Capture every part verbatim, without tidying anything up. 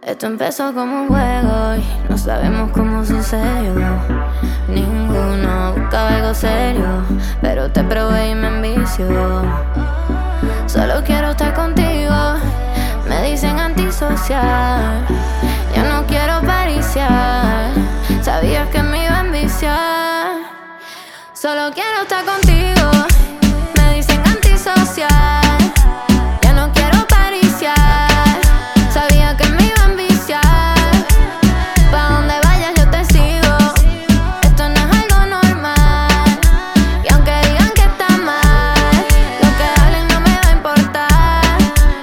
Esto empezó como un juego y no sabemos cómo sucedió. Ninguno buscaba algo serio, pero te probé y me envició. Solo quiero estar contigo, me dicen antisocial. Yo no quiero pariciar, sabías que me iba a enviciar. Solo quiero estar contigo, me dicen antisocial. Ya no quiero pariciar, sabía que me iba a enviciar. Pa' donde vayas yo te sigo, esto no es algo normal. Y aunque digan que está mal, lo que hablen no me va a importar.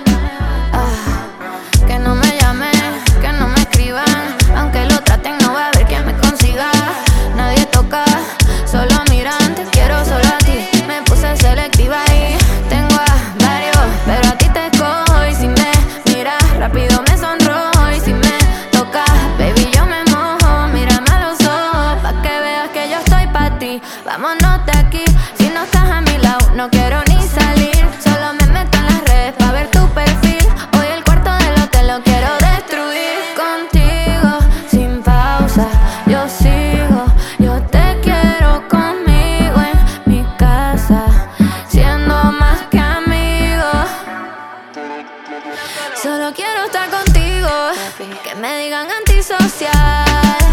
Ah, que no me llamen, que no me escriban. Aunque lo traten no va a haber quien me consiga. Nadie toca, solo miran, te quiero solo a ti. Me puse selectiva y tengo a varios, pero a ti te escojo. Y si me miras rápido me sonrojo. Y si me tocas, baby, yo me mojo. Mírame a los ojos pa' que veas que yo estoy pa' ti. Vámonos de aquí, si no estás a mi lado no quiero ni salir. Solo me meto en las redes pa' ver tu perfil. Hoy el cuarto del hotel lo quiero destruir. Contigo, sin pausa, yo sigo. Yo te quiero conmigo en mi casa, siendo más que amigos. Solo quiero estar contigo, que me digan antisocial.